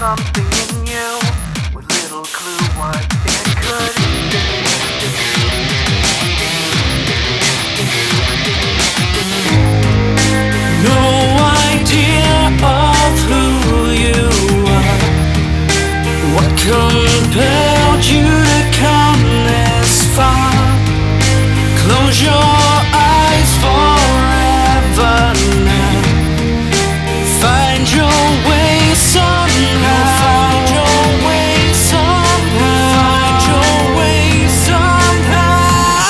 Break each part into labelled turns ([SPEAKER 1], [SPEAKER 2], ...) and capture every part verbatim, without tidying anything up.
[SPEAKER 1] something in you with little clue what it could be.
[SPEAKER 2] No idea of who you are. What compelled you to come this far? Close your eyes forever now. Find your way somehow. Find your way somehow. Find your way somehow.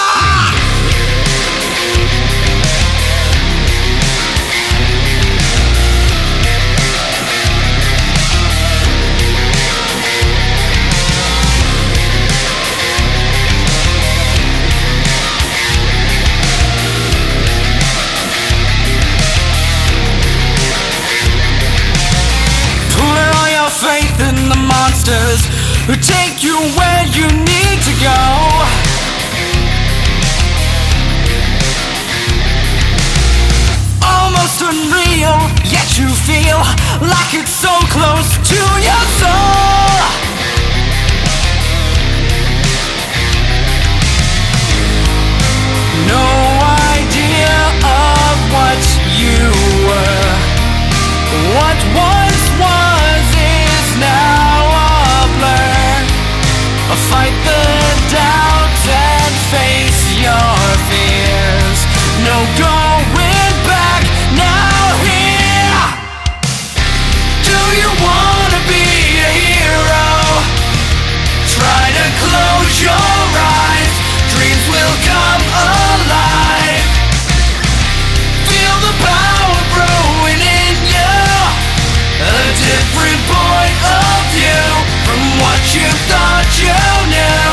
[SPEAKER 2] Faith in the monsters who take you where you need to go. Almost unreal, yet you feel like it's so close to your soul. No idea of what you were. What once was now a blur. Fight the doubt and face your fears. No going back now here. Do you wanna be a hero? Try to close your eyes. Dreams will come alive. Feel the power growing in you. A different point of view from what you thought you knew.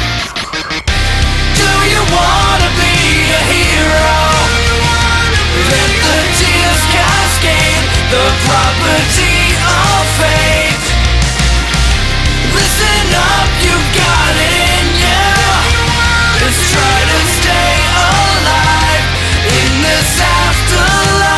[SPEAKER 2] Do you wanna be a hero? Let the tears cascade, the property of fate. Listen up, you've got it in you. Let's try to stay alive in this afterlife.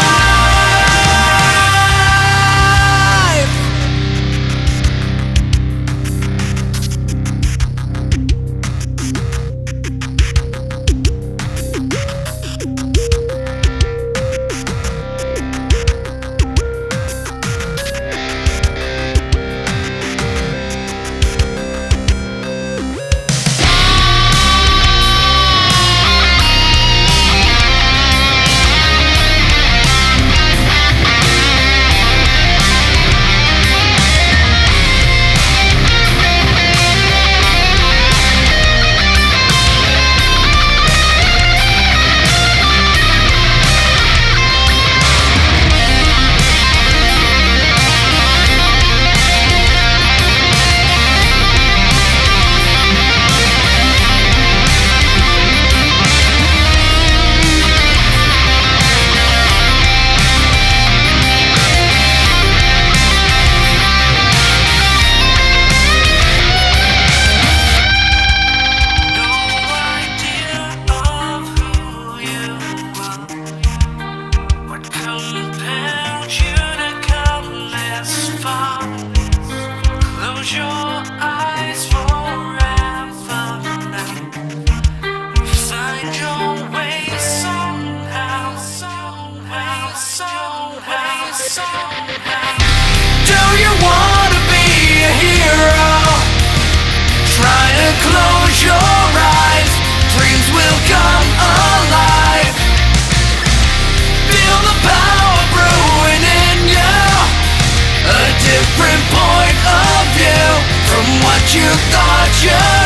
[SPEAKER 2] Do you wanna be a hero? Try to close your eyes. Dreams will come alive. Feel the power brewing in you. A different point of view from what you thought you